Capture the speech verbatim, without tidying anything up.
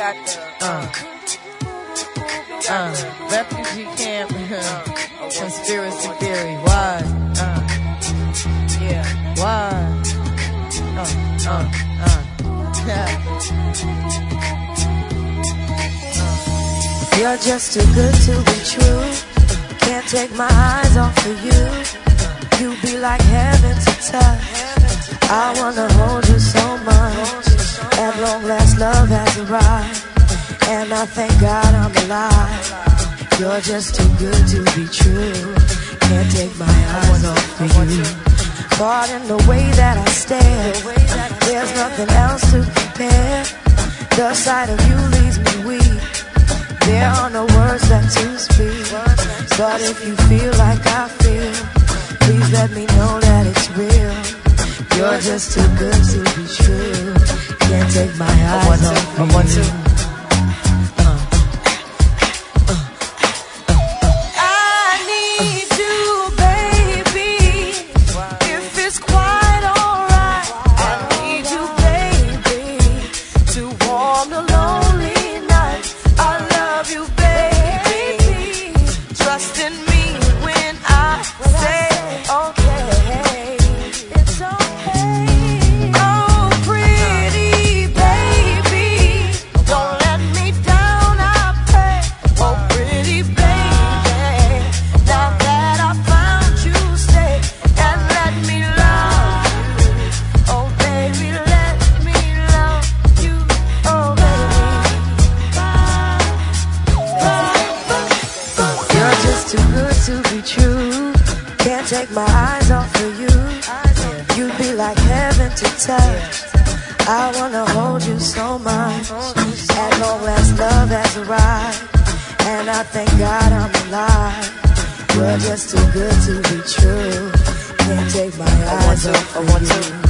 got the uh, uh, refugee camp conspiracy theory. Why? Uh, yeah. Why? Uh, uh, uh. You're just too good to be true. Can't take my eyes off of you. You be like heaven to touch. I wanna hold you so much. At long last, love has arrived, and I thank God I'm alive. You're just too good to be true. Can't take my eyes off of you. Caught in the way that I stare. There's nothing else to compare. The sight of you leaves me weak. There are no words left to speak. But if you feel like I feel, please let me know that it's real. You're just too good to be true. Can't take my eyes off of you. Take my eyes off of you. You'd be like heaven to touch. I wanna hold you so much. At long last, love has arrived, and I thank God I'm alive. You're just too good to be true. Can't take my eyes off of you.